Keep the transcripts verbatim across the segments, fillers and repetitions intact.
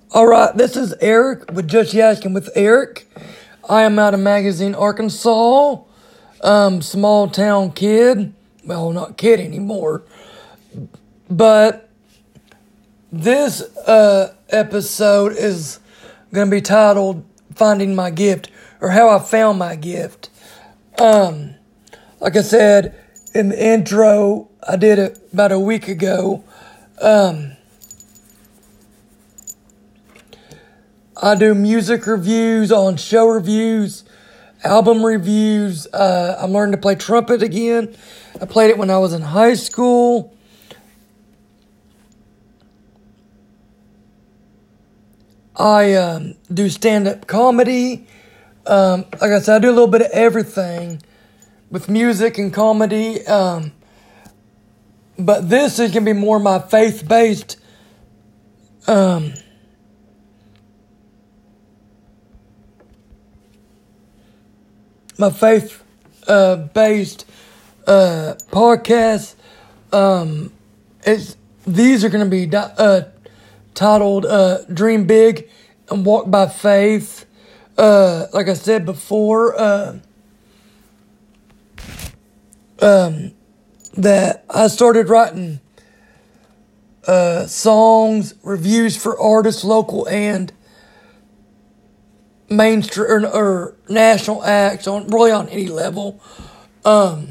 All right, this is Eric with Just Yaskin with Eric. I am out of Magazine, Arkansas. Um, small town kid. Well, not kid anymore. But this uh, episode is going to be titled Finding My Gift, or How I Found My Gift. Um, like I said in the intro, I did it about a week ago. Um, I do music reviews on show reviews, album reviews. Uh, I'm learning to play trumpet again. I played it when I was in high school. I um, do stand-up comedy. Um, like I said, I do a little bit of everything with music and comedy. Um, but this is going to be more my faith-based um my faith-based uh, uh, podcast. Um, it's these are going to be di- uh, titled uh, "Dream Big and Walk by Faith." Uh, like I said before, uh, um, that I started writing uh, songs, reviews for artists, local and mainstream or, or national acts, on really on any level. Um,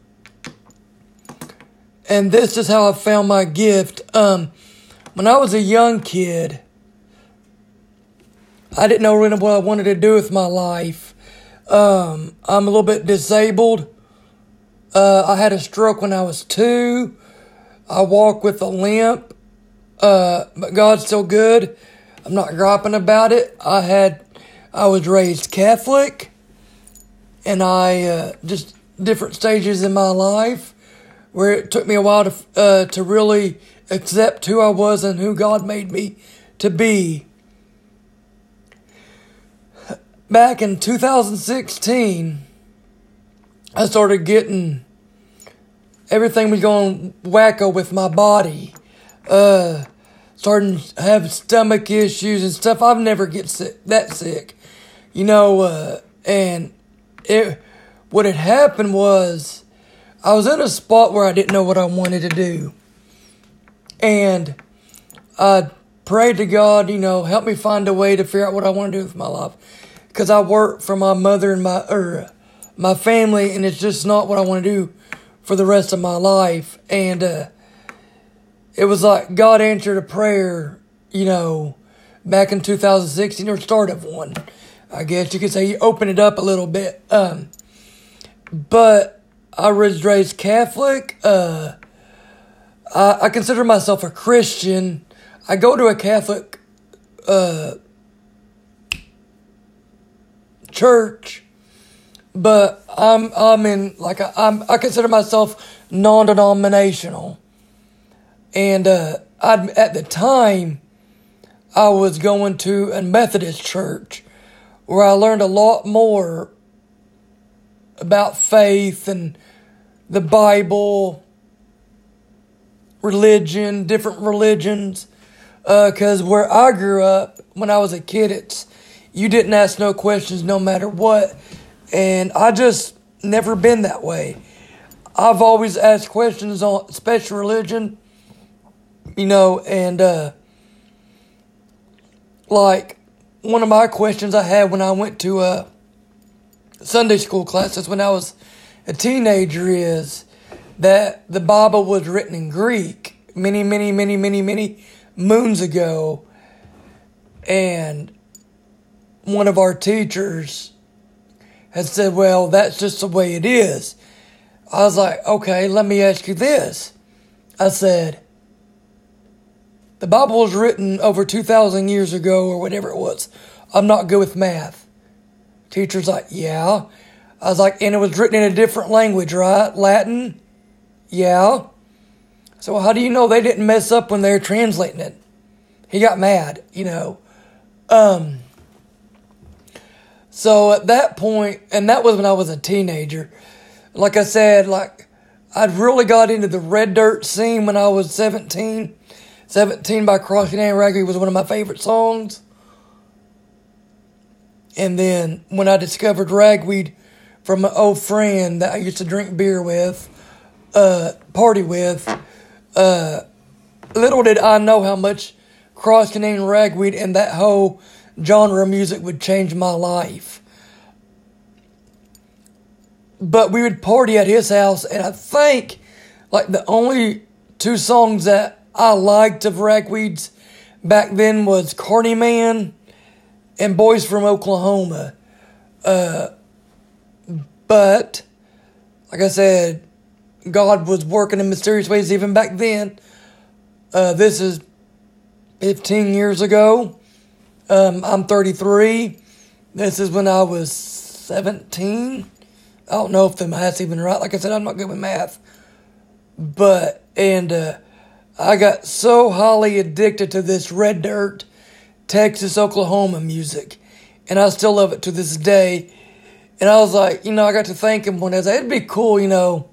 and this is how I found my gift. Um, when I was a young kid, I didn't know really what I wanted to do with my life. Um, I'm a little bit disabled. Uh, I had a stroke when I was two. I walk with a limp. Uh, but God's still good. I'm not griping about it. I had I was raised Catholic, and I uh, just different stages in my life where it took me a while to uh, to really accept who I was and who God made me to be. Back in two thousand sixteen, I started getting everything was going wacko with my body. Uh, starting to have stomach issues and stuff. I've never get sick, that sick. You know, uh, and it, what had happened was I was in a spot where I didn't know what I wanted to do. And I prayed to God, you know, help me find a way to figure out what I want to do with my life. Because I work for my mother and my, or my family, and it's just not what I want to do for the rest of my life. And uh, it was like God answered a prayer, you know, back in two thousand sixteen, or start of one. I guess you could say you open it up a little bit. Um, but I was raised Catholic. Uh, I, I consider myself a Christian. I go to a Catholic uh, church, but I'm I'm in like a, I'm I consider myself non-denominational. And uh, I'd, at the time, I was going to a Methodist church, where I learned a lot more about faith and the Bible, religion, different religions. Because uh, where I grew up, when I was a kid, it's you didn't ask no questions no matter what. And I just never been that way. I've always asked questions on special religion, you know, and uh, like, one of my questions I had when I went to uh, Sunday school classes when I was a teenager is that the Bible was written in Greek many, many, many, many, many moons ago. And one of our teachers had said, well, that's just the way it is. I was like, okay, let me ask you this. I said, the Bible was written over two thousand years ago or whatever it was. I'm not good with math. Teacher's like, yeah. I was like, and it was written in a different language, right? Latin? Yeah. So how do you know they didn't mess up when they were translating it? He got mad, you know. Um. So at that point, and that was when I was a teenager. Like I said, like I'd really got into the red dirt scene when I was seventeen. seventeen by Cross Canadian Ragweed was one of my favorite songs. And then when I discovered Ragweed from an old friend that I used to drink beer with, uh, party with, uh, little did I know how much Cross Canadian Ragweed and that whole genre of music would change my life. But we would party at his house, and I think, like, the only two songs that I liked of Ragweed's back then was Carney Man and Boys from Oklahoma. Uh, but, like I said, God was working in mysterious ways even back then. Uh, this is fifteen years ago. Um, I'm thirty-three. This is when I was seventeen. I don't know if the math's even right. Like I said, I'm not good with math. But, and uh, I got so highly addicted to this Red Dirt, Texas, Oklahoma music. And I still love it to this day. And I was like, you know, I got to thinking one day, it'd be cool, you know,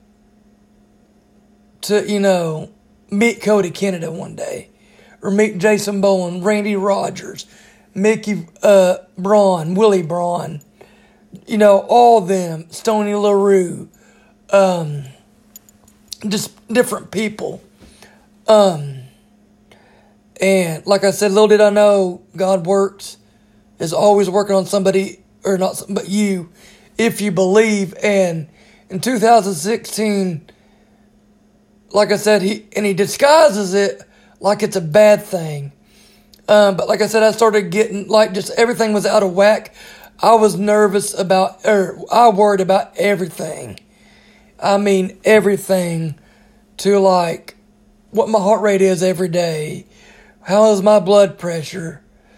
to, you know, meet Cody Canada one day. Or meet Jason Bowen, Randy Rogers, Mickey uh, Braun, Willie Braun. You know, all of them, Stoney LaRue, um, just different people. Um, and like I said, little did I know, God works, is always working on somebody, or not, but you, if you believe. And in two thousand sixteen, like I said, he and he disguises it like it's a bad thing. Um, but like I said, I started getting, like, just everything was out of whack. I was nervous about, or I worried about everything. I mean, everything, to like what my heart rate is every day. How is my blood pressure?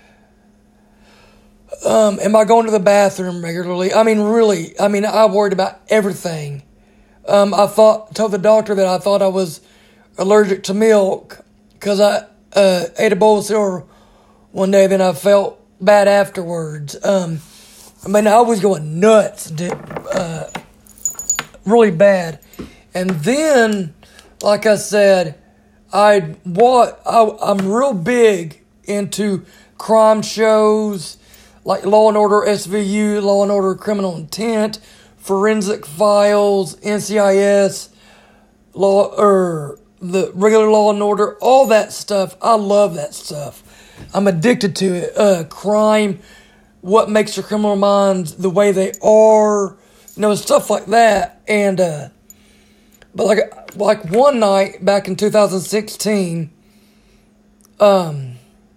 Um, am I going to the bathroom regularly? I mean, really, I mean, I worried about everything. Um, I thought, told the doctor that I thought I was allergic to milk because I uh, ate a bowl of cereal one day, then I felt bad afterwards. Um, I mean, I was going nuts, uh, really bad. And then, like I said, I what I, I'm real big into crime shows like Law and Order S V U, Law and Order Criminal Intent, Forensic Files, N C I S, law or the regular Law and Order, all that stuff. I love that stuff. I'm addicted to it. Uh, crime. What makes your criminal minds the way they are, you know, stuff like that. And, uh, but like, like one night back in two thousand sixteen, um,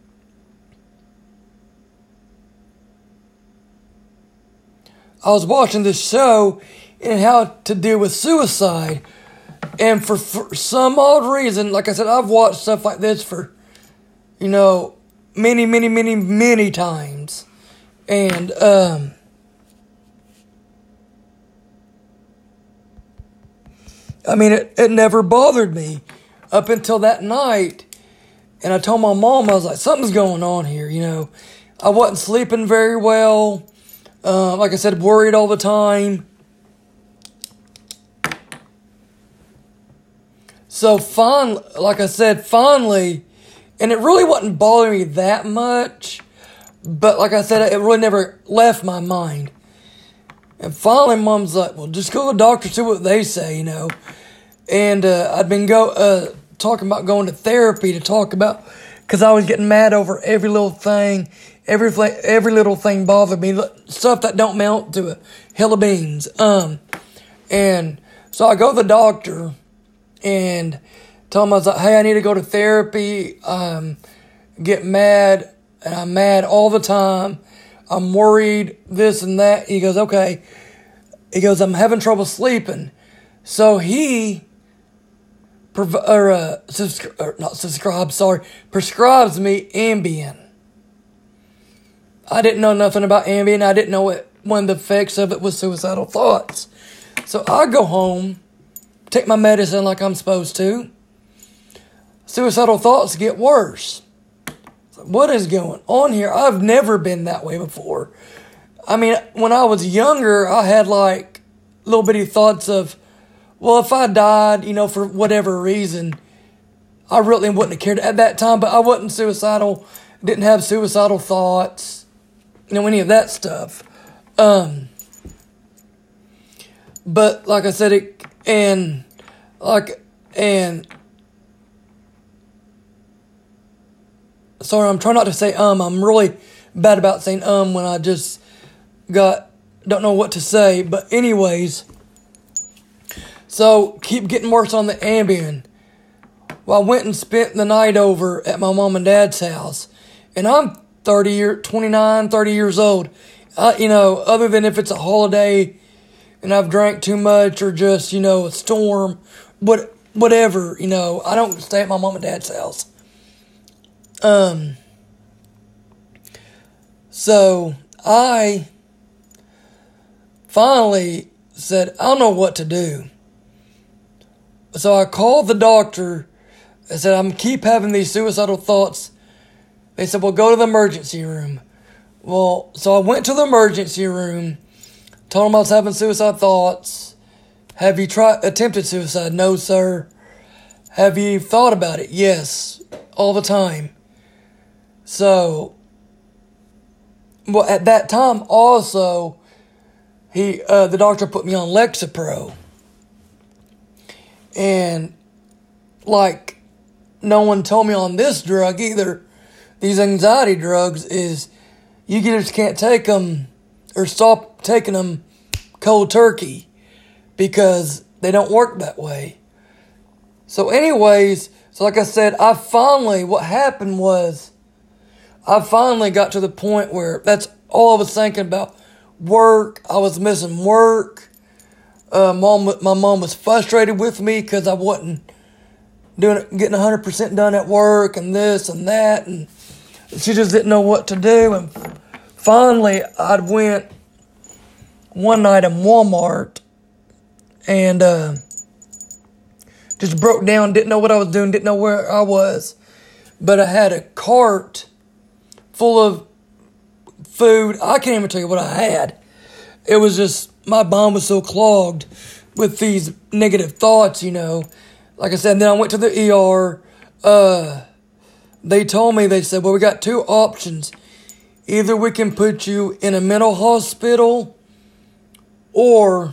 I was watching this show and how to deal with suicide. And for, for some odd reason, like I said, I've watched stuff like this for, you know, many, many, many, many times. And, um, I mean, it, it never bothered me up until that night. And I told my mom, I was like, something's going on here, you know. I wasn't sleeping very well. Uh, like I said, worried all the time. So, finally, like I said, finally, and it really wasn't bothering me that much. But like I said, it really never left my mind. And finally, Mom's like, well, just go to the doctor, see what they say, you know. And uh, I'd been go uh, talking about going to therapy to talk about, because I was getting mad over every little thing. Every, every little thing bothered me. Stuff that don't mount to a hill of beans. Um, and so I go to the doctor and tell him, I was like, hey, I need to go to therapy. Um, get mad. And I'm mad all the time. I'm worried, this and that. He goes, okay. He goes, I'm having trouble sleeping. So he, prov- or, uh, subscri- or not subscribe, sorry, prescribes me Ambien. I didn't know nothing about Ambien. I didn't know it, one of the effects of it was suicidal thoughts. So I go home, take my medicine like I'm supposed to. Suicidal thoughts get worse. What is going on here? I've never been that way before. I mean, when I was younger, I had like little bitty thoughts of, well, if I died, you know, for whatever reason, I really wouldn't have cared at that time, but I wasn't suicidal, didn't have suicidal thoughts, you know, any of that stuff. Um, but like I said, it, and, like, and, sorry, I'm trying not to say um, I'm really bad about saying um when I just got, don't know what to say, but anyways, so, keep getting worse on the Ambien. Well, I went and spent the night over at my mom and dad's house. And I'm thirty year, twenty-nine, thirty years old. I, you know, other than if it's a holiday and I've drank too much or just, you know, a storm, what, whatever, you know, I don't stay at my mom and dad's house. Um, so, I finally said, I don't know what to do. So I called the doctor. I said, I'm keep having these suicidal thoughts. They said, well, go to the emergency room. Well, so I went to the emergency room, told them I was having suicide thoughts. Have you tried, attempted suicide? No, sir. Have you thought about it? Yes, all the time. So, well, at that time also, he, uh, the doctor put me on Lexapro. And, like, no one told me on this drug either. These anxiety drugs is, you just can't take them or stop taking them cold turkey because they don't work that way. So anyways, so like I said, I finally, what happened was, I finally got to the point where that's all I was thinking about. Work, I was missing work. Uh, mom, my mom was frustrated with me because I wasn't doing it, getting one hundred percent done at work and this and that, and she just didn't know what to do. And finally, I went one night in Walmart and uh, just broke down, didn't know what I was doing, didn't know where I was. But I had a cart full of food. I can't even tell you what I had. It was just, my mind was so clogged with these negative thoughts, you know. Like I said, then I went to the E R. Uh, they told me, they said, well, we got two options. Either we can put you in a mental hospital or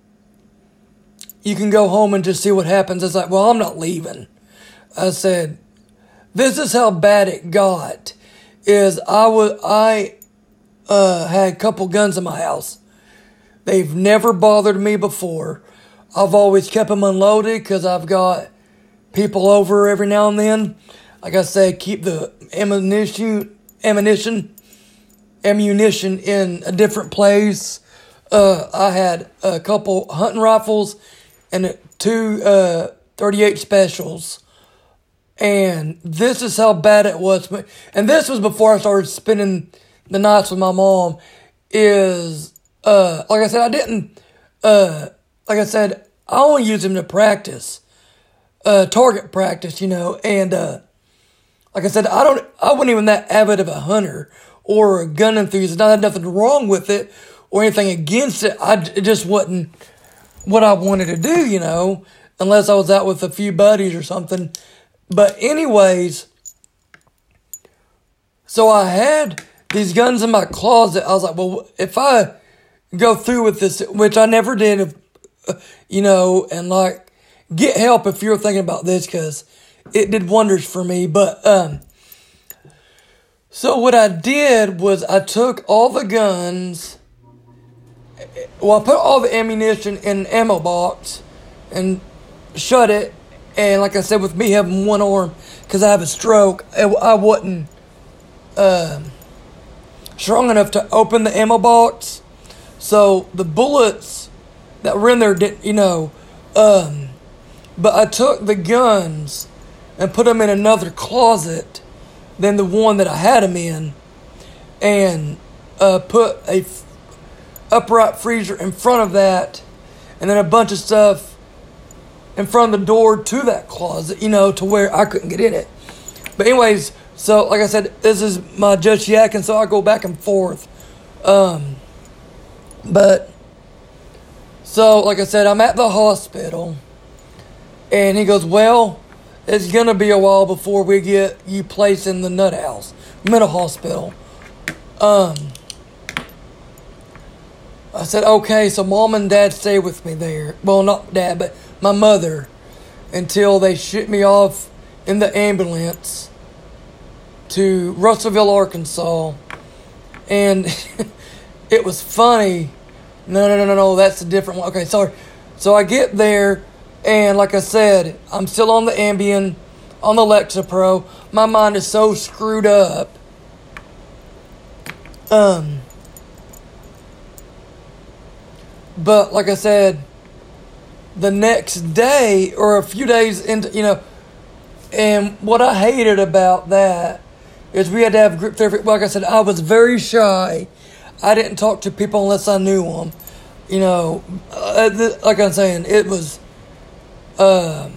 you can go home and just see what happens. I was like, well, I'm not leaving. I said, this is how bad it got. Is I was I uh, had a couple guns in my house. They've never bothered me before. I've always kept them unloaded because I've got people over every now and then. Like I say, keep the ammunition, ammunition, ammunition in a different place. Uh, I had a couple hunting rifles and two uh, thirty-eight specials. And this is how bad it was. And this was before I started spending the nights with my mom. Is... Uh, like I said, I didn't, uh, like I said, I only use them to practice, uh, target practice, you know, and, uh, like I said, I don't, I wasn't even that avid of a hunter or a gun enthusiast. I had nothing wrong with it or anything against it. I, it just wasn't what I wanted to do, you know, unless I was out with a few buddies or something. But anyways, so I had these guns in my closet. I was like, well, if I go through with this, which I never did, you know, and like, get help if you're thinking about this, because it did wonders for me. But, um, so what I did was I took all the guns, well, I put all the ammunition in an ammo box and shut it. And like I said, with me having one arm, because I have a stroke, I wasn't uh, strong enough to open the ammo box. So the bullets that were in there didn't, you know, um, but I took the guns and put them in another closet than the one that I had them in, and uh, put a f- upright freezer in front of that, and then a bunch of stuff in front of the door to that closet, you know, to where I couldn't get in it. But anyways, so like I said, this is my just yak, and so I go back and forth. Um, but, so like I said, I'm at the hospital, and he goes, well, it's gonna be a while before we get you placed in the nut house, mental hospital. Um, I said, okay, so mom and dad stay with me there. Well, not dad, but my mother, until they ship me off in the ambulance to Russellville, Arkansas. And it was funny. No, no, no, no, no, that's a different one. Okay, sorry. So I get there, and like I said, I'm still on the Ambien, on the Lexapro. My mind is so screwed up. Um, but like I said, the next day, or a few days into, you know, and what I hated about that is we had to have group therapy. Like I said, I was very shy. I didn't talk to people unless I knew them. You know, uh, th- like I'm saying, it was um,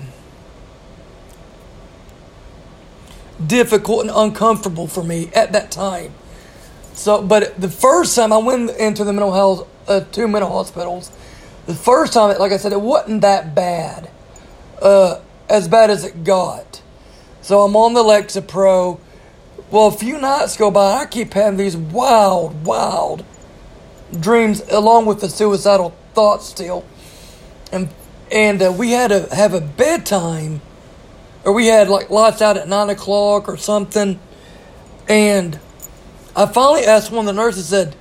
difficult and uncomfortable for me at that time. So, but the first time I went into the mental health, uh, two mental hospitals, the first time, like I said, it wasn't that bad, uh, as bad as it got. So I'm on the Lexapro. Well, a few nights go by, I keep having these wild, wild dreams, along with the suicidal thoughts still. And and uh, we had to have a bedtime, or we had like lights out at nine o'clock or something. And I finally asked one of the nurses, said,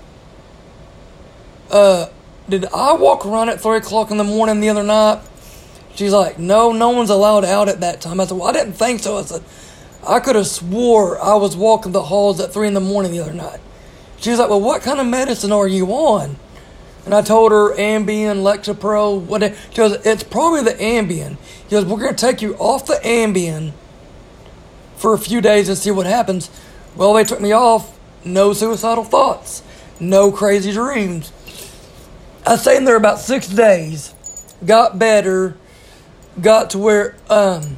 uh, did I walk around at three o'clock in the morning the other night? She's like, no, no one's allowed out at that time. I said, well, I didn't think so. I said, I could have swore I was walking the halls at three in the morning the other night. She was like, well, what kind of medicine are you on? And I told her Ambien, Lexapro, whatever. She goes, it's probably the Ambien. She goes, we're going to take you off the Ambien for a few days and see what happens. Well, they took me off. No suicidal thoughts. No crazy dreams. I stayed in there about six days. Got better. Got to where, um...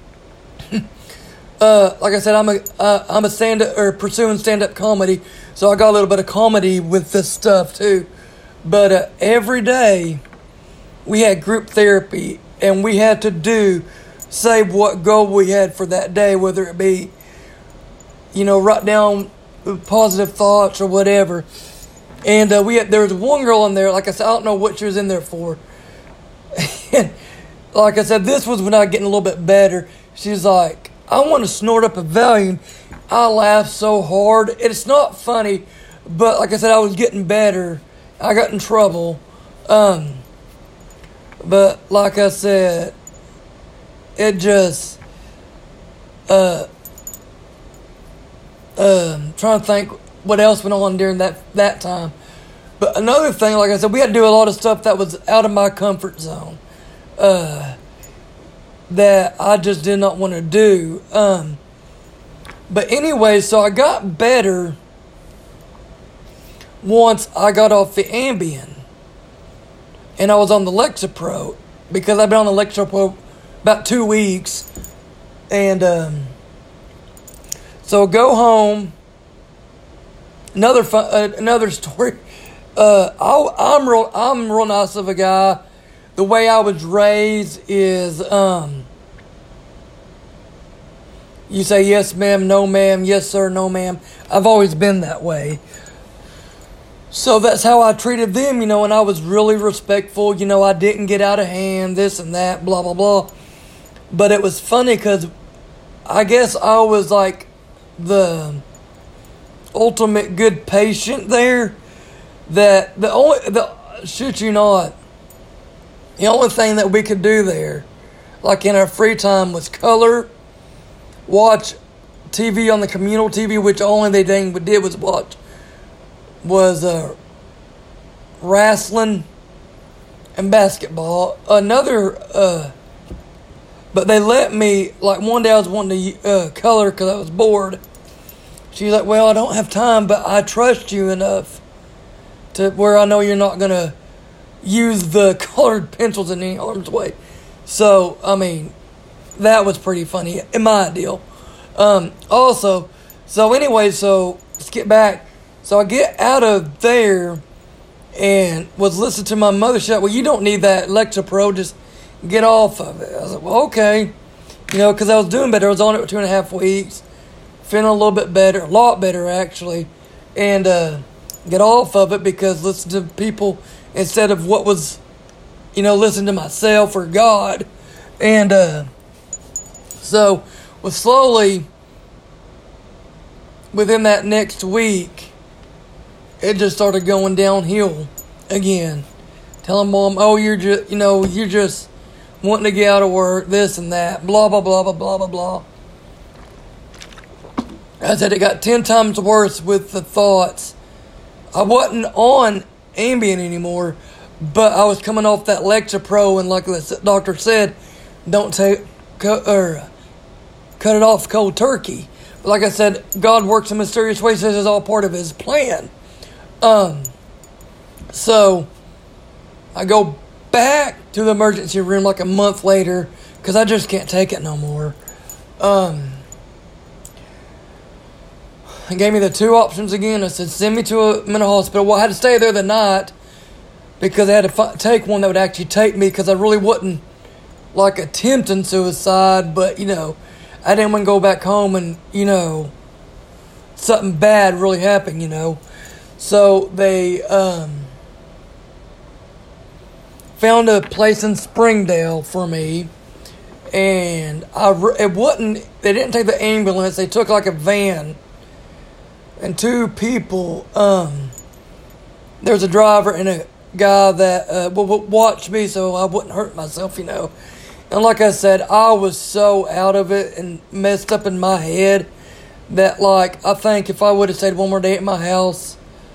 Uh, like I said, I'm a uh, I'm a stand up or pursuing stand up comedy, so I got a little bit of comedy with this stuff too. But uh, every day we had group therapy, and we had to do say what goal we had for that day, whether it be, you know, write down positive thoughts or whatever. And uh, we had there was one girl in there. Like I said, I don't know what she was in there for. And like I said, this was when I was getting a little bit better. She's like, I want to snort up a Valium. I laughed so hard. It's not funny, but like I said, I was getting better. I got in trouble. Um, but like I said, it just, uh, um, trying to think what else went on during that, that time. But another thing, like I said, we had to do a lot of stuff that was out of my comfort zone. Uh, that I just did not want to do. Um, but anyway, so I got better once I got off the Ambien. And I was on the Lexapro, because I've been on the Lexapro about two weeks. And um, so go home. Another fun, uh, another story. Uh, I, I'm real. I'm real nice of a guy. The way I was raised is, um, you say yes, ma'am, no, ma'am, yes, sir, no, ma'am. I've always been that way. So that's how I treated them, you know, and I was really respectful. You know, I didn't get out of hand, this and that, blah, blah, blah. But it was funny because I guess I was like the ultimate good patient there. That the only, the shit you not, the only thing that we could do there, like in our free time, was color, watch T V on the communal T V, which only they dang did was watch, was uh, wrestling and basketball. Another, uh, but they let me, like one day I was wanting to uh, color because I was bored. She's like, well, I don't have time, but I trust you enough to where I know you're not going to use the colored pencils in any harm's way. So, I mean, that was pretty funny in my deal. Um, also, so anyway, so let's get back. So I get out of there and was listening to my mother shout, well, you don't need that Lexapro, just get off of it. I was like, well, okay. You know, because I was doing better. I was on it for two and a half weeks. Feeling a little bit better. A lot better, actually. And uh, get off of it because listen to people instead of what was, you know, listen to myself or God. And uh, so, well, slowly, within that next week, it just started going downhill again. Telling mom, oh, you're just, you know, you're just wanting to get out of work, this and that, blah, blah, blah, blah, blah, blah, blah. I said it got ten times worse with the thoughts. I wasn't on Ambien anymore, but I was coming off that Lexapro, and like the doctor said, don't take, cut, or cut it off cold turkey. But like I said, God works in mysterious ways. This is all part of His plan. Um, so I go back to the emergency room like a month later because I just can't take it no more. Um, they gave me the two options again. I said, send me to a mental hospital. Well, I had to stay there the night because I had to fi- take one that would actually take me because I really wasn't like attempting suicide, but, you know, I didn't want to go back home and, you know, something bad really happened, you know. So they um, found a place in Springdale for me, and I re- it wasn't. They didn't take the ambulance. They took like a van and two people. Um, there was a driver and a guy that uh, w- w- watched me so I wouldn't hurt myself, you know. And like I said, I was so out of it and messed up in my head that, like, I think if I would have stayed one more day at my house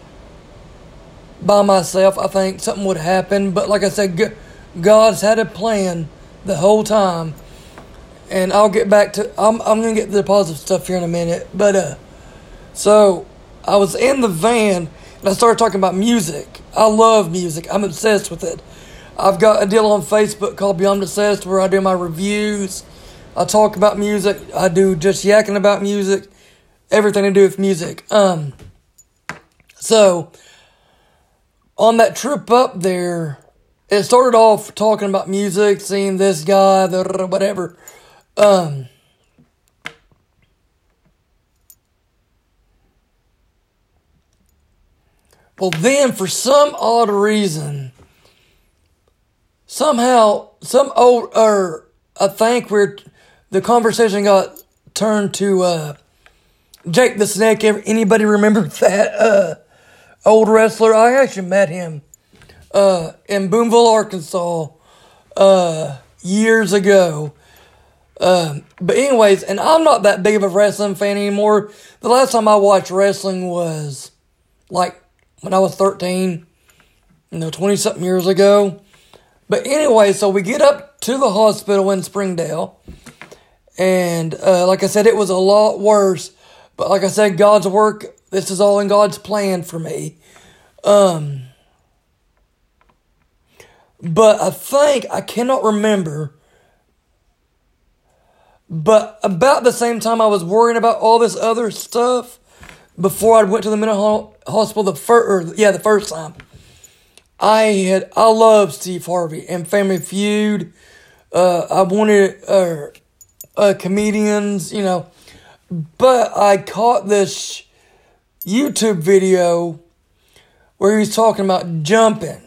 by myself, I think something would happen. But like I said, God's had a plan the whole time. And I'll get back to, I'm, I'm going to get to the positive stuff here in a minute. But, uh, so, I was in the van, and I started talking about music. I love music. I'm obsessed with it. I've got a deal on Facebook called Beyond Obsessed where I do my reviews. I talk about music. I do just yakking about music. Everything to do with music. Um, so, on that trip up there, it started off talking about music, seeing this guy, the whatever. Um, well, then, for some odd reason, somehow, some old, or I think we're, the conversation got turned to uh, Jake the Snake. Anybody remember that uh, old wrestler? I actually met him uh, in Boonville, Arkansas, uh, years ago. Um, but anyways, and I'm not that big of a wrestling fan anymore. The last time I watched wrestling was like when I was thirteen, you know, twenty-something years ago. But anyway, so we get up to the hospital in Springdale. And uh, like I said, it was a lot worse. But like I said, God's work, this is all in God's plan for me. Um, but I think, I cannot remember, but about the same time I was worrying about all this other stuff before I went to the mental hospital the first, yeah, the first time. I had, I love Steve Harvey and Family Feud. Uh, I wanted, uh, uh, comedians, you know, but I caught this YouTube video where he was talking about jumping.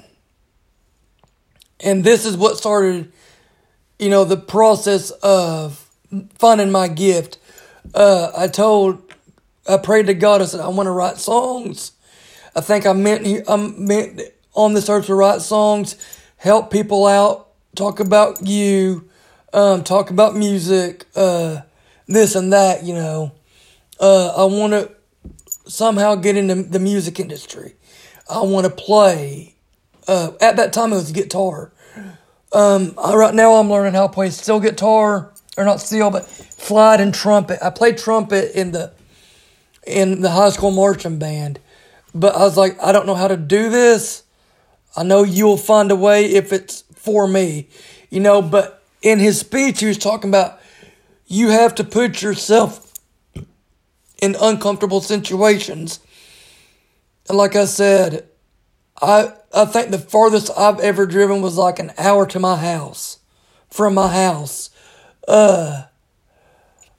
And this is what started, you know, the process of finding my gift. Uh, I told, I prayed to God, I said, I want to write songs. I think I meant, I meant on this earth to write songs, help people out, talk about you, um, talk about music, uh, this and that, you know. Uh, I want to somehow get into the music industry. I want to play. Uh, at that time, it was guitar. Um, I, right now, I'm learning how to play steel guitar, or not steel, but slide and trumpet. I played trumpet in the in the high school marching band, but I was like, I don't know how to do this. I know you'll find a way if it's for me, you know. But in his speech, he was talking about you have to put yourself in uncomfortable situations. And like I said, I I think the farthest I've ever driven was like an hour to my house, from my house. Uh,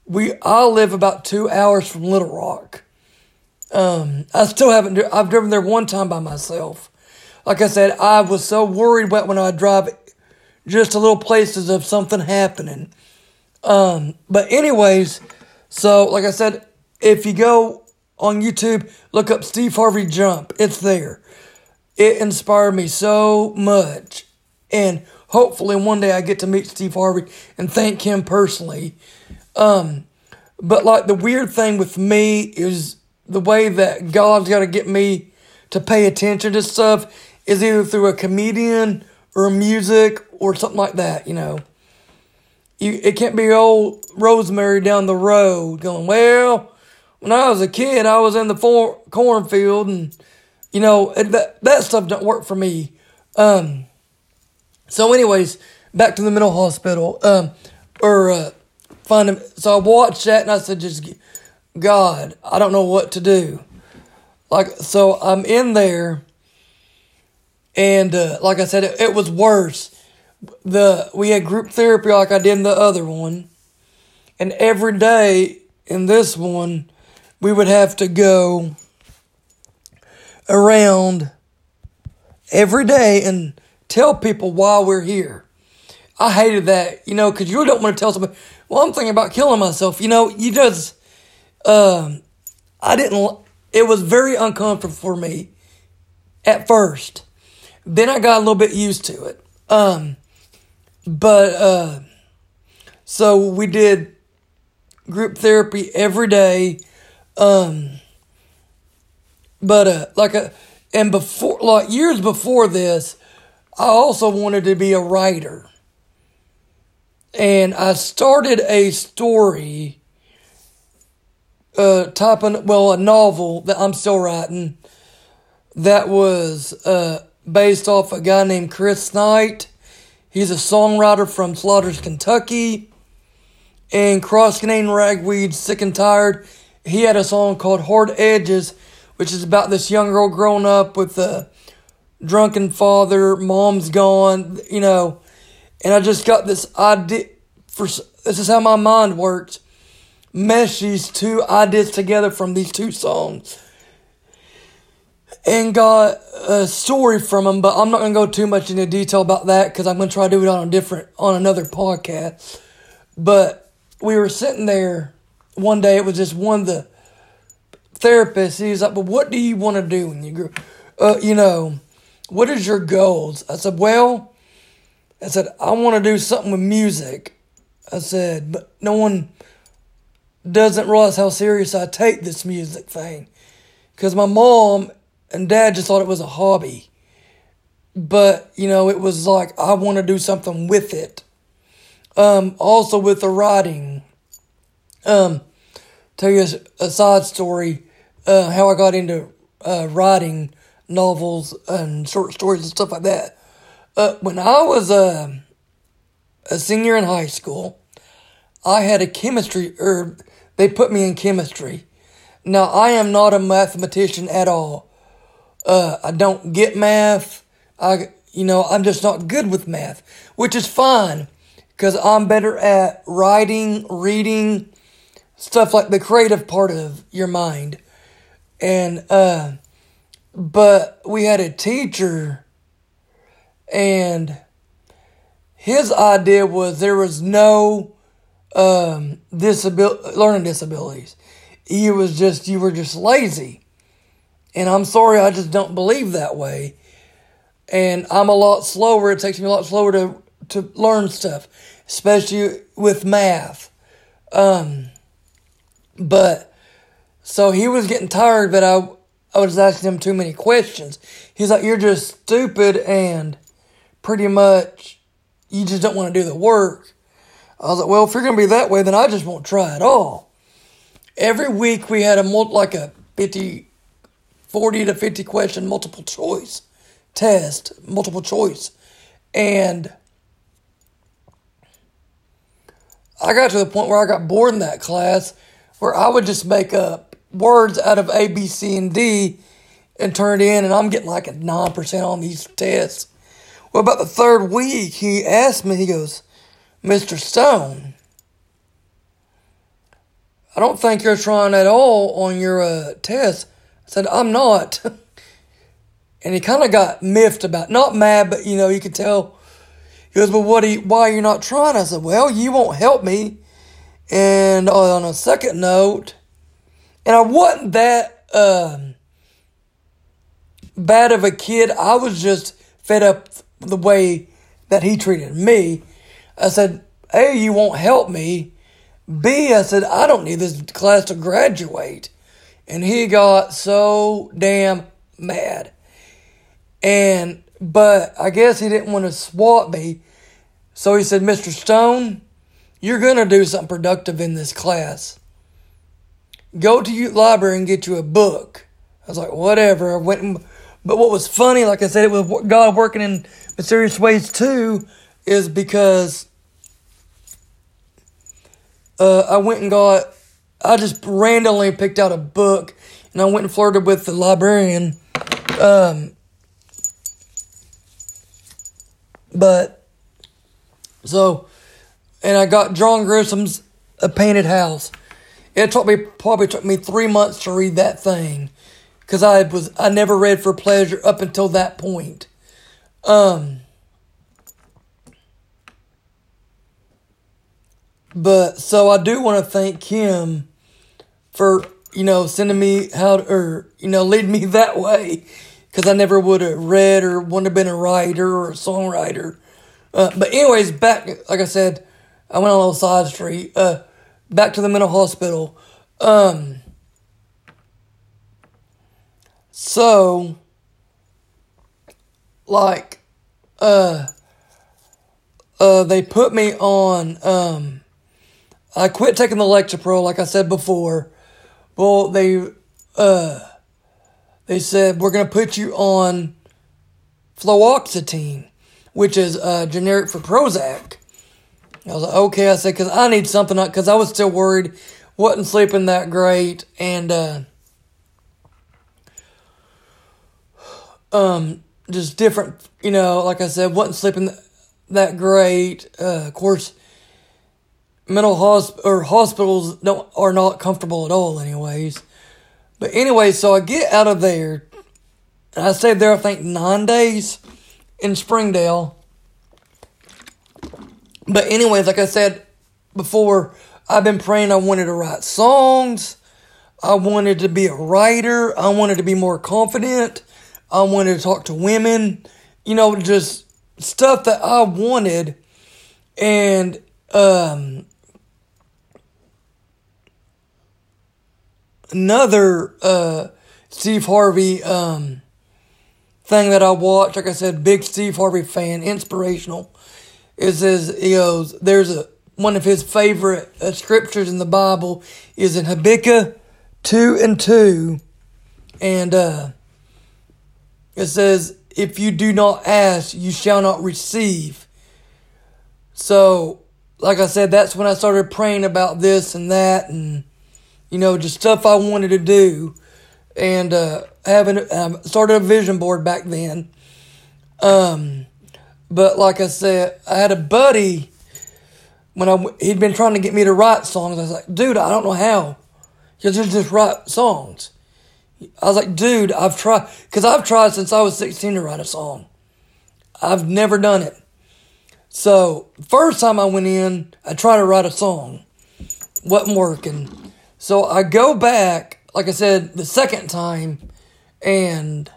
we I live about two hours from Little Rock. Um, I still haven't. I've driven there one time by myself. Like I said, I was so worried about when I drive just to little places of something happening. Um, but anyways, so like I said, if you go on YouTube, look up Steve Harvey Jump. It's there. It inspired me so much. And hopefully one day I get to meet Steve Harvey and thank him personally. Um, but like the weird thing with me is the way that God's got to get me to pay attention to stuff is either through a comedian or music or something like that, you know. You, it can't be old Rosemary down the road going, well, when I was a kid, I was in the for- cornfield and, you know, it, that, that stuff don't work for me. Um, so anyways, back to the mental hospital, um, or, uh, find him. So I watched that and I said, just, God, I don't know what to do. Like, so I'm in there and, uh, like I said, it, it was worse. The, we had group therapy like I did in the other one. And every day in this one, we would have to go around every day and tell people why we're here. I hated that, you know, because you don't want to tell somebody, well, I'm thinking about killing myself. You know, you just, um, I didn't, it was very uncomfortable for me at first. Then I got a little bit used to it. Um, but, uh, so we did group therapy every day. Um, but, uh, like, a, and before, like, years before this, I also wanted to be a writer. And I started a story, uh, typing, well, a novel that I'm still writing that was, uh, based off a guy named Chris Knight. He's a songwriter from Slaughter's, Kentucky. And Cross Canadian Ragweed, Sick and Tired. He had a song called Hard Edges, which is about this young girl growing up with a drunken father, mom's gone, you know. And I just got this idea, for this is how my mind works, mesh these two ideas together from these two songs. And got a story from them, but I'm not going to go too much into detail about that because I'm going to try to do it on a different, on another podcast. But we were sitting there one day, it was just one of the therapists, he was like, well, what do you want to do when you grow, uh, you know, what is your goals? I said, well, I said, I want to do something with music. I said, but no one doesn't realize how serious I take this music thing. Because my mom and dad just thought it was a hobby. But, you know, it was like, I want to do something with it. Um, also with the writing. Um, tell you a, a side story, uh, how I got into uh, writing novels and short stories and stuff like that. Uh, when I was uh, a senior in high school, I had a chemistry, or they put me in chemistry. Now, I am not a mathematician at all. Uh, I don't get math. I, you know, I'm just not good with math, which is fine, because I'm better at writing, reading, stuff like the creative part of your mind. And, uh, but we had a teacher, and his idea was there was no um, disabil- learning disabilities. He was just, you were just lazy. And I'm sorry, I just don't believe that way. And I'm a lot slower. It takes me a lot slower to, to learn stuff, especially with math. Um, but, so he was getting tired that I, I was asking him too many questions. He's like, you're just stupid and pretty much you just don't want to do the work. I was like, well, if you're going to be that way, then I just won't try at all. Every week we had a like a fifty, forty to fifty question multiple choice test, multiple choice. And I got to the point where I got bored in that class where I would just make up words out of A, B, C, and D and turn it in, and I'm getting like a nine percent on these tests. Well, about the third week, he asked me, he goes, Mister Stone, I don't think you're trying at all on your uh, test. I said, I'm not. And he kind of got miffed about, not mad, but, you know, you could tell. He goes, well, what do you, why are you not trying? I said, well, you won't help me. And on a second note, and I wasn't that um, bad of a kid. I was just fed up the way that he treated me. I said, A, you won't help me. B, I said, I don't need this class to graduate. And he got so damn mad. And, but I guess he didn't want to swat me. So he said, Mister Stone, you're going to do something productive in this class. Go to your library and get you a book. I was like, whatever. I went and, but what was funny, like I said, it was God working in mysterious ways too, is because uh, I went and got, I just randomly picked out a book, and I went and flirted with the librarian. Um, but, so, and I got John Grisham A Painted House. It took me, probably took me three months to read that thing. Because I was, I never read for pleasure up until that point. Um, but, so I do want to thank Kim for, you know, sending me how, to, or, you know, leading me that way. Because I never would have read or would have been a writer or a songwriter. Uh, but anyways, back, like I said, I went on a little side street. Uh, back to the mental hospital. Um, so, like, uh, uh, they put me on, um, I quit taking the Lexapro, like I said before. Well, they, uh, they said, we're going to put you on fluoxetine, which is uh, generic for Prozac. I was like, okay, I said, because I need something, because I was still worried, wasn't sleeping that great, and uh, um, just different, you know, like I said, wasn't sleeping that great. Uh, of course, mental hosp- or hospitals don't are not comfortable at all anyways. But anyway, so I get out of there, and I stayed there, I think, nine days in Springdale. But anyways, like I said before, I've been praying I wanted to write songs. I wanted to be a writer. I wanted to be more confident. I wanted to talk to women. You know, just stuff that I wanted. And, um, another, uh, Steve Harvey, um, thing that I watched, like I said, big Steve Harvey fan, inspirational. It says, you know, there's a, one of his favorite uh, scriptures in the Bible is in Habakkuk two and two. And, uh, it says, if you do not ask, you shall not receive. So, like I said, that's when I started praying about this and that and, you know, just stuff I wanted to do. And, uh, having, um, started a vision board back then. Um, But like I said, I had a buddy, when I, he'd been trying to get me to write songs. I was like, dude, I don't know how. He goes, just write songs. I was like, dude, I've tried, because I've tried since I was sixteen to write a song. I've never done it. So, first time I went in, I tried to write a song. Wasn't working. So I go back, like I said, the second time, and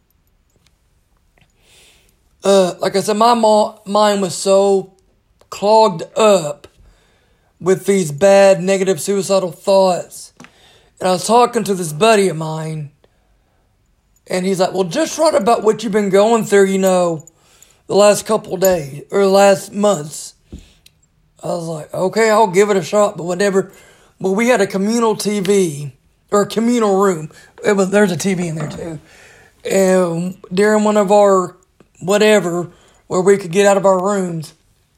Uh, like I said, my ma- mind was so clogged up with these bad, negative, suicidal thoughts. And I was talking to this buddy of mine, and he's like, well, just write about what you've been going through, you know, the last couple of days, or last months. I was like, okay, I'll give it a shot, but whatever. Well, we had a communal T V, or a communal room. It was, there's a T V in there, too. And during one of our whatever, where we could get out of our rooms.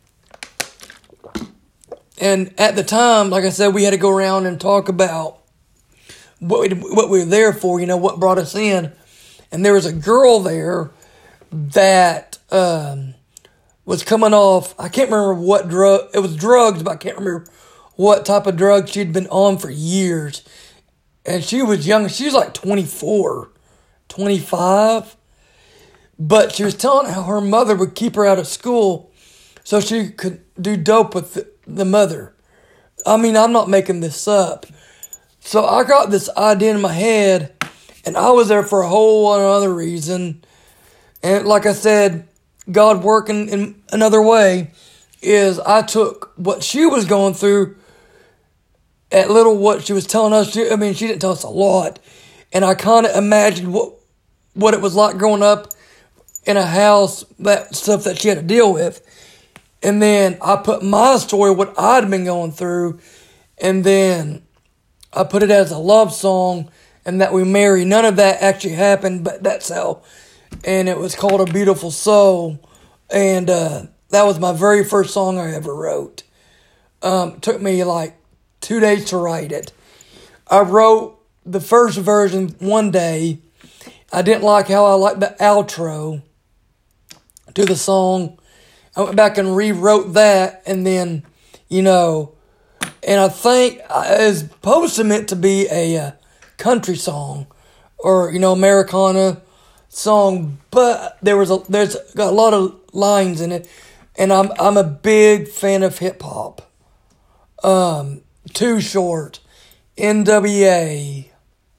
And at the time, like I said, we had to go around and talk about what we, what we were there for, you know, what brought us in. And there was a girl there that um, was coming off, I can't remember what drug, it was drugs, but I can't remember what type of drug she'd been on for years. And she was young. She was like twenty-four, twenty-five. But she was telling how her mother would keep her out of school so she could do dope with the, the mother. I mean, I'm not making this up. So I got this idea in my head, and I was there for a whole other reason. And like I said, God working in another way is I took what she was going through at little what she was telling us. She, I mean, she didn't tell us a lot. And I kind of imagined what what it was like growing up in a house, that stuff that she had to deal with. And then I put my story, what I'd been going through, and then I put it as a love song, and that we marry. None of that actually happened, but that's how. And it was called A Beautiful Soul. And uh, that was my very first song I ever wrote. Um, it took me like two days to write it. I wrote the first version one day. I didn't like how I liked the outro to the song. I went back and rewrote that, and then, you know, and I think it was supposed to meant to be a uh, country song or, you know, Americana song, but there was a there's got a lot of lines in it, and I'm I'm a big fan of hip hop. Um, Too Short, N W A,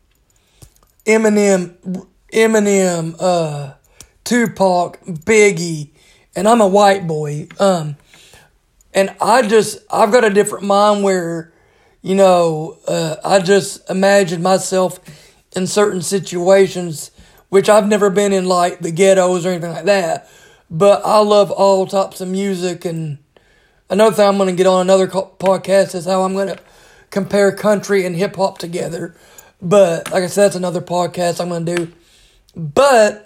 Eminem, Eminem, uh, Tupac, Biggie, and I'm a white boy. Um, and I just I've got a different mind where, you know, uh, I just imagine myself in certain situations, which I've never been in, like the ghettos or anything like that. But I love all types of music. And another thing I'm going to get on another podcast is how I'm going to compare country and hip hop together. But like I said, that's another podcast I'm going to do. But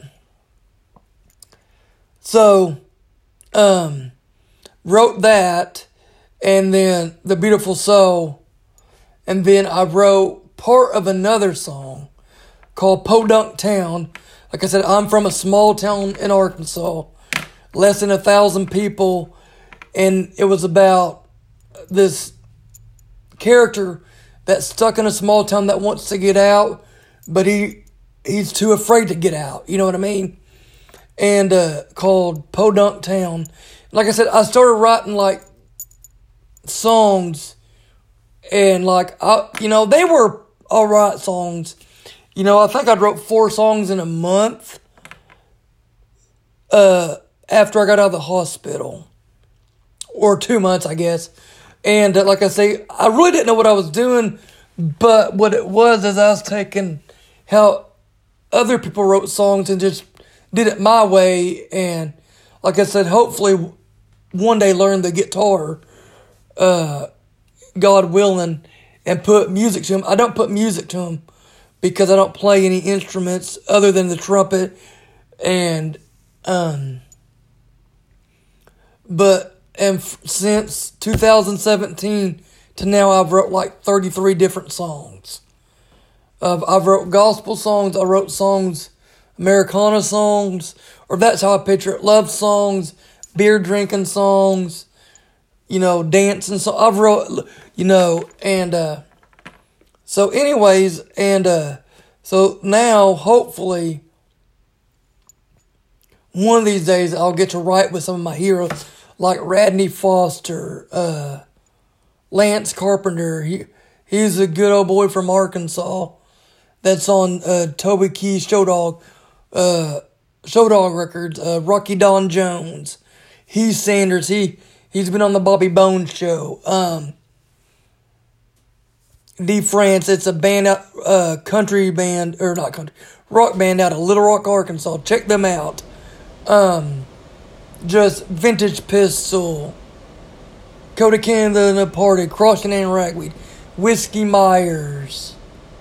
so, um, wrote that, and then The Beautiful Soul, and then I wrote part of another song called Podunk Town. Like I said, I'm from a small town in Arkansas, less than a thousand people, and it was about this character that's stuck in a small town that wants to get out, but he he's too afraid to get out. You know what I mean? And uh, called Podunk Town. Like I said, I started writing like songs, and like I, you know, they were alright songs. You know, I think I wrote four songs in a month uh, after I got out of the hospital. Or two months, I guess. And uh, like I say, I really didn't know what I was doing, but what it was is I was taking how other people wrote songs and just did it my way. And like I said, hopefully one day learn the guitar, uh, God willing, and put music to them. I don't put music to them because I don't play any instruments other than the trumpet. And, um, but, and f- since two thousand seventeen to now, I've wrote like thirty-three different songs. Uh, I've wrote gospel songs, I wrote songs, Americana songs, or that's how I picture it, love songs, beer drinking songs, you know, dancing songs. I've wrote, you know, and, uh, so anyways, and, uh, so now, hopefully, one of these days, I'll get to write with some of my heroes, like Radney Foster, uh, Lance Carpenter. He, he's a good old boy from Arkansas that's on, uh, Toby Keith's Show Dog, uh, Show Dog Records, uh, Rocky Don Jones, Heath Sanders. He, he's been on the Bobby Bones Show. Um, D. France, it's a band out, uh, country band, or not country, rock band out of Little Rock, Arkansas. Check them out. Um, just Vintage Pistol, Coda Canada and a Party, Crossing and Ragweed, Whiskey Myers,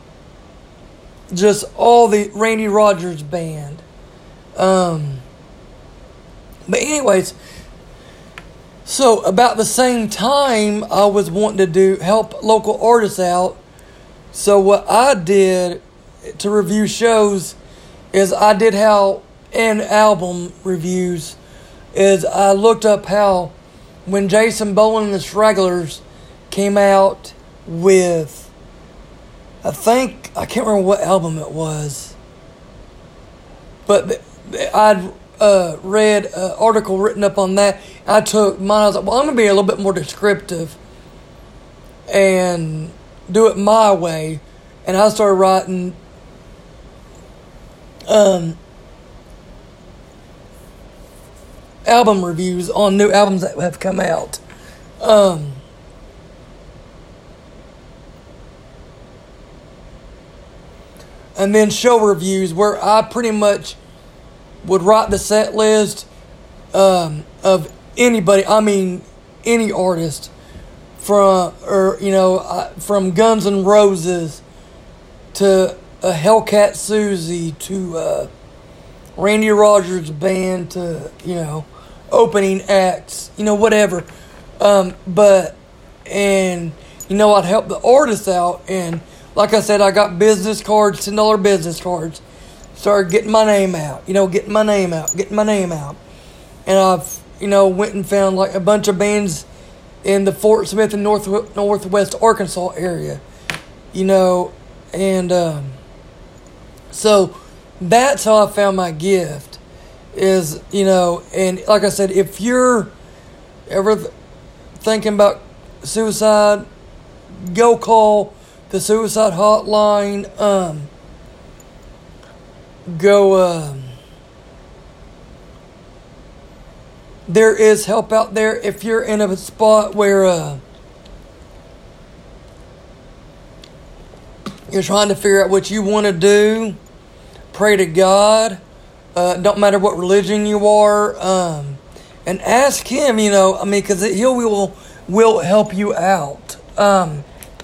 just all the Randy Rogers band. Um, but anyways, so about the same time I was wanting to do help local artists out. So what I did to review shows is I did how and album reviews is I looked up how when Jason Boland and the Stragglers came out with, I think, I can't remember what album it was, but I'd uh, read an article written up on that. I took mine, I was like, well, I'm going to be a little bit more descriptive and do it my way. And I started writing um, album reviews on new albums that have come out. Um, and then show reviews where I pretty much would write the set list um, of anybody, I mean any artist, from, or, you know, uh, from Guns N' Roses to uh, Hellcat Susie to uh, Randy Rogers Band to, you know, opening acts, you know, whatever. Um, but, and, you know, I'd help the artists out. And like I said, I got business cards, ten dollar business cards. Started getting my name out, you know, getting my name out, getting my name out. And I've, you know, went and found like a bunch of bands in the Fort Smith and North Northwest Arkansas area, you know, and um, so that's how I found my gift. Is, you know, and like I said, if you're ever th- thinking about suicide, go call the suicide hotline. Um, go. Um, there is help out there if you're in a spot where uh, you're trying to figure out what you want to do. Pray to God. Uh, don't matter what religion you are. Um, and ask Him, you know, I mean, because He will, will help you out. Um,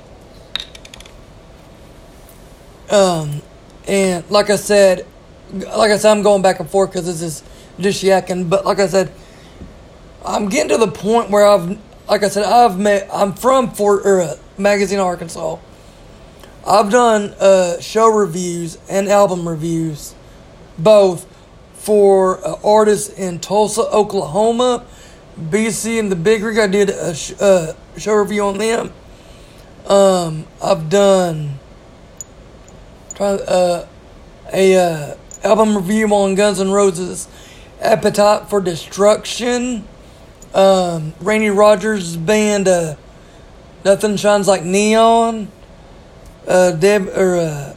um, and like I said, like I said, I'm going back and forth because this is just yakking. But like I said, I'm getting to the point where I've, like I said, I've met, I'm from Fort, or, uh, Magazine, Arkansas. I've done uh, show reviews and album reviews, both for uh, artists in Tulsa, Oklahoma, B C, and the Big Rig. I did a sh- uh, show review on them. Um, I've done try, uh, a uh, album review on Guns N' Roses' Appetite for Destruction. Um, Randy Rogers' band, uh, Nothing Shines Like Neon. Uh, Deb or uh,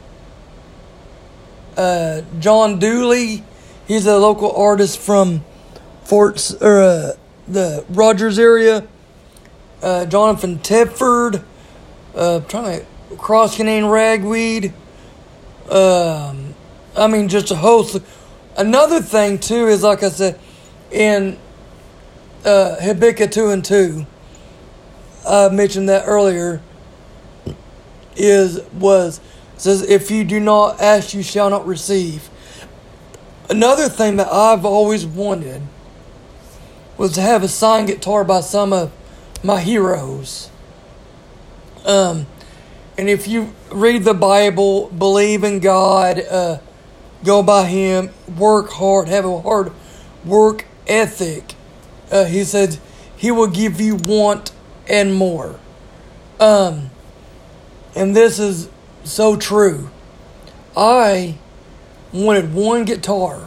uh, John Dooley, he's a local artist from Fort or uh, the Rogers area. Uh, Jonathan Tedford, uh, trying to Cross Canadian Ragweed. Um, I mean, just a host. Another thing too is, like I said, in uh, Habakkuk two and two, I mentioned that earlier. Is was says, if you do not ask, you shall not receive. Another thing that I've always wanted was to have a signed guitar by some of my heroes. Um, and if you read the Bible, believe in God, uh, go by Him, work hard, have a hard work ethic. Uh, he said He will give you want and more. Um. And this is so true. I wanted one guitar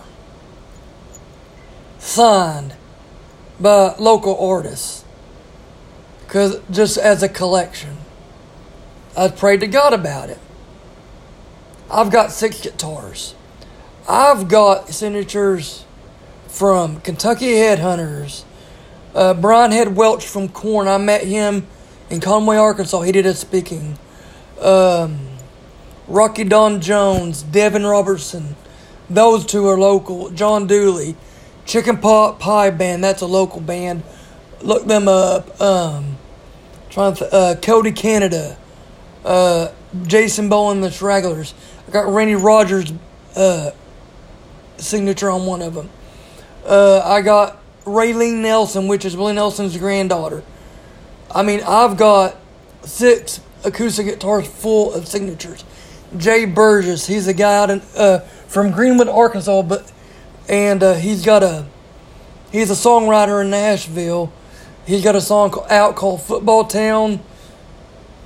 signed by local artists, because just as a collection. I prayed to God about it. I've got six guitars. I've got signatures from Kentucky Headhunters, uh, Brian Head Welch from Korn. I met him in Conway, Arkansas. He did a speaking. Um, Rocky Don Jones, Devin Robertson, those two are local. John Dooley, Chicken Pot Pie Band, that's a local band. Look them up. Um, trying to th- uh, Cody Canada, uh, Jason Bowen, the Stragglers. I got Randy Rogers' uh, signature on one of them. Uh, I got Raylene Nelson, which is Willie Nelson's granddaughter. I mean, I've got six acoustic guitars full of signatures. Jay Burgess, he's a guy out in, uh, from Greenwood, Arkansas, but and uh, he's got a he's a songwriter in Nashville. He's got a song out called Football Town.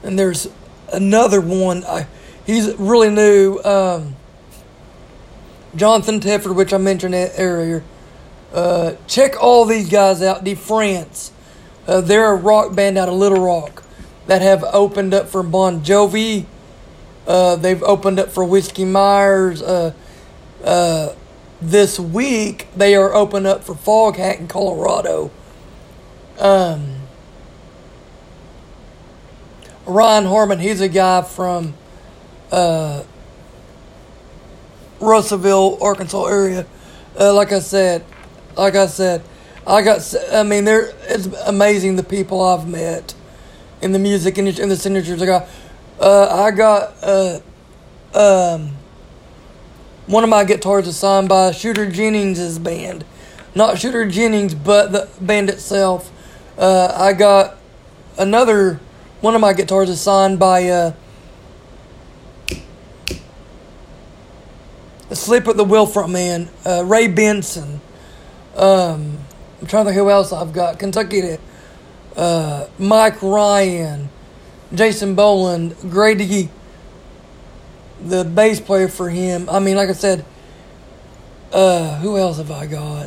And there's another one. I, he's really new. Um, Jonathan Tefford, which I mentioned earlier. Uh, check all these guys out. De France. Uh, they're a rock band out of Little Rock that have opened up for Bon Jovi. Uh, they've opened up for Whiskey Myers. Uh, uh, this week, they are open up for Foghat in Colorado. Um, Ryan Harmon, he's a guy from uh, Russellville, Arkansas area. Uh, like I said, like I said, I got. I mean, there. It's amazing the people I've met in the music industry, in the signatures I got. Uh, I got uh, um, one of my guitars is signed by Shooter Jennings' band, not Shooter Jennings, but the band itself. Uh, I got another one of my guitars is signed by uh, Sleep at the Wheel frontman, uh, Ray Benson. Um, I'm trying to think who else I've got. Kentucky, uh, Mike Ryan, Jason Boland, Grady, the bass player for him. I mean, like I said, uh, who else have I got?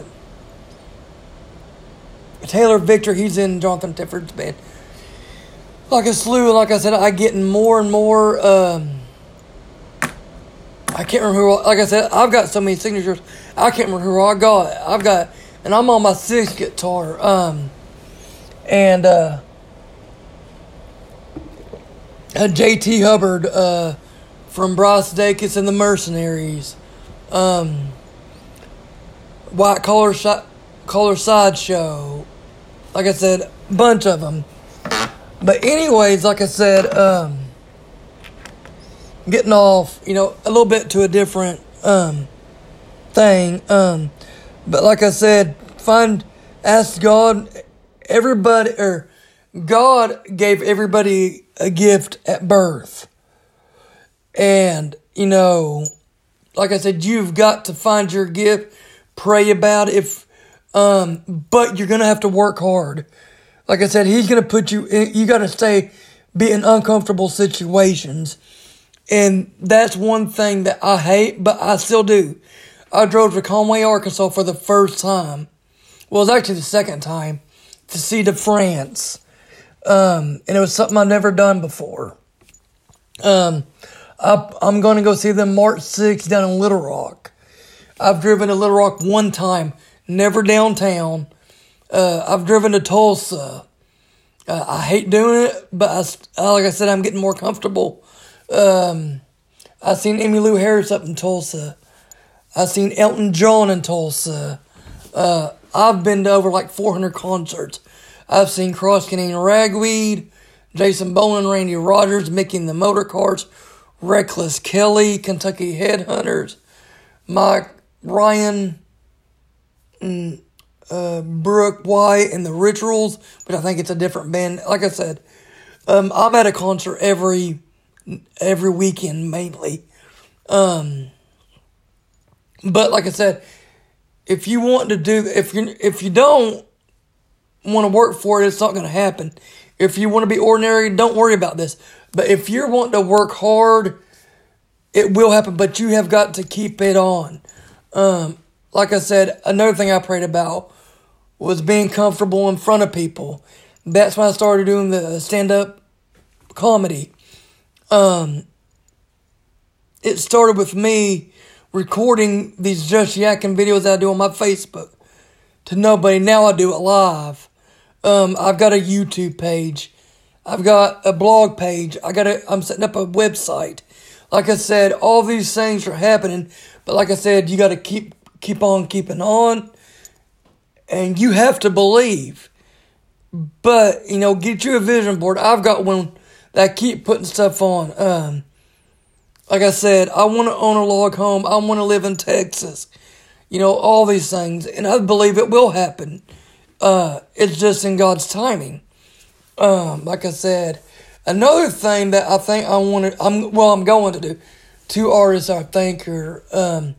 Taylor Victor, he's in Jonathan Tefford's band. Like a slew, like I said, I getting more and more. Um, I can't remember who. Like I said, I've got so many signatures. I can't remember who I got. I've got, and I'm on my sixth guitar. Um, and uh, uh, J T Hubbard uh, from Bryce Dacus and the Mercenaries. Um, White Collar Shi- Collar Sideshow. Like I said, bunch of them. But anyways, like I said, um, getting off, you know, a little bit to a different um, thing. Um, but like I said, find, ask God, everybody, or God gave everybody a gift at birth. And, you know, like I said, you've got to find your gift, pray about it, if, um, but you're going to have to work hard. Like I said, he's going to put you in, you got to stay, be in uncomfortable situations. And that's one thing that I hate, but I still do. I drove to Conway, Arkansas for the first time. Well, it was actually the second time to see De France. Um, and it was something I've never done before. Um, I, I'm going to go see them March sixth down in Little Rock. I've driven to Little Rock one time, never downtown. Uh, I've driven to Tulsa. Uh, I hate doing it, but I, uh, like I said, I'm getting more comfortable. Um, I seen Emmylou Harris up in Tulsa. I seen Elton John in Tulsa. Uh, I've been to over like four hundred concerts. I've seen Cross Canadian Ragweed, Jason Boland, Randy Rogers, Mickey and the Motorcars, Reckless Kelly, Kentucky Headhunters, Mike Ryan, and, uh, Brooke White, and the Rituals, but I think it's a different band. Like I said, um, I'm at a concert every every weekend mainly. Um, but like I said, if you want to do, if you if you don't want to work for it, it's not going to happen. If you want to be ordinary, don't worry about this. But if you're wanting to work hard, it will happen. But you have got to keep it on. Um, like I said, another thing I prayed about was being comfortable in front of people. That's when I started doing the stand-up comedy. Um, it started with me recording these Just Yakking videos I do on my Facebook to nobody. Now I do it live. Um, I've got a YouTube page. I've got a blog page. I got a, I'm setting up a website. Like I said, all these things are happening. But like I said, you got to keep keep on keeping on. And you have to believe. But, you know, get you a vision board. I've got one that I keep putting stuff on. Um, like I said, I want to own a log home. I want to live in Texas. You know, all these things. And I believe it will happen. Uh, it's just in God's timing. Um, like I said, another thing that I think I want to, I'm, well, I'm going to do, two artists I think are, um,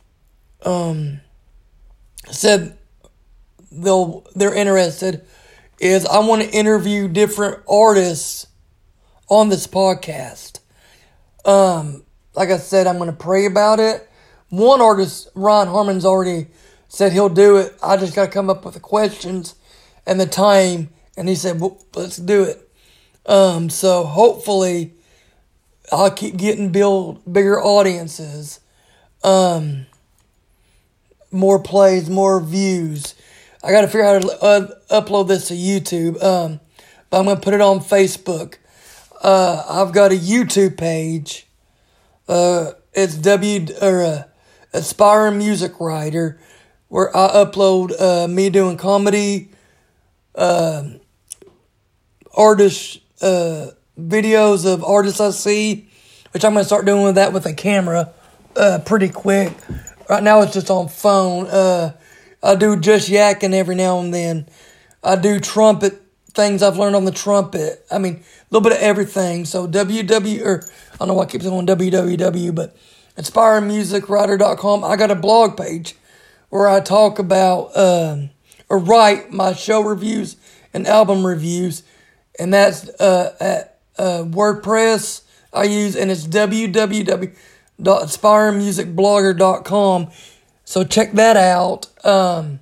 um, said they'll, they're interested is I want to interview different artists on this podcast. Um, like I said, I'm going to pray about it. One artist, Ryan Harmon's already said he'll do it. I just got to come up with the questions and the time. And he said, well, let's do it. Um, so hopefully I'll keep getting build bigger audiences. Um, more plays, more views. I got to figure out how to uh, upload this to YouTube. Um, but I'm going to put it on Facebook. Uh, I've got a YouTube page. Uh, it's W or uh, Aspiring Music Writer, where I upload uh, me doing comedy, uh, artist uh, videos of artists I see, which I'm gonna start doing with that with a camera, uh, pretty quick. Right now it's just on phone. Uh, I do just yakking every now and then. I do trumpet things I've learned on the trumpet. I mean, a little bit of everything. So W W or I don't know why I keep saying W W W, but inspiring music writer dot com. I got a blog page where I talk about um, or write my show reviews and album reviews, and that's uh, at uh, WordPress I use, and it's w w w dot inspiring music blogger dot com. So check that out. Um,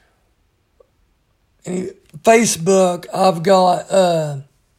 Facebook, I've got uh,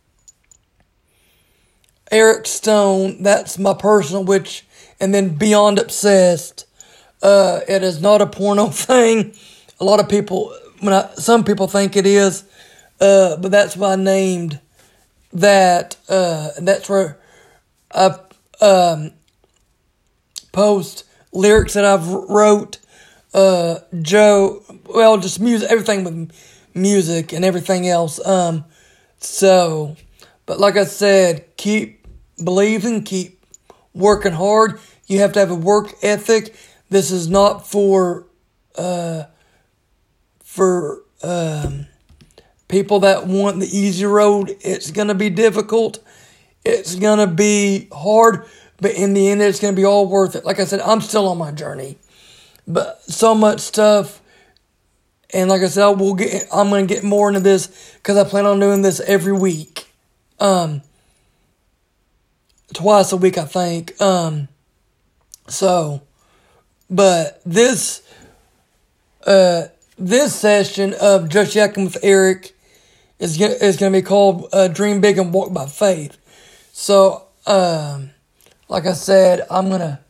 Eric Stone. That's my personal, which, and then Beyond Obsessed. Uh, it is not a porno thing. A lot of people, when I, some people think it is, uh, but that's why I named that. Uh, and that's where I um, post lyrics that I've wrote. Uh, Joe, well, just music, everything with music and everything else. Um, so, but like I said, keep believing, keep working hard. You have to have a work ethic. This is not for, uh, for, um, people that want the easy road. It's going to be difficult. It's going to be hard, but in the end, it's going to be all worth it. Like I said, I'm still on my journey, but so much stuff. And like I said, I will get, I'm going to get more into this because I plan on doing this every week. Um, twice a week, I think. Um, so, but this, uh, this session of Just Yakking with Eric is gonna, is going to be called uh, Dream Big and Walk by Faith. So, um, like I said, I'm going to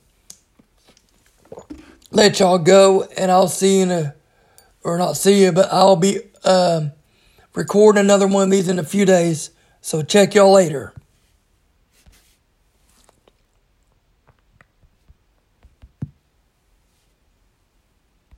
let y'all go, and I'll see you in a, or not see you, but I'll be um, recording another one of these in a few days. So check y'all later.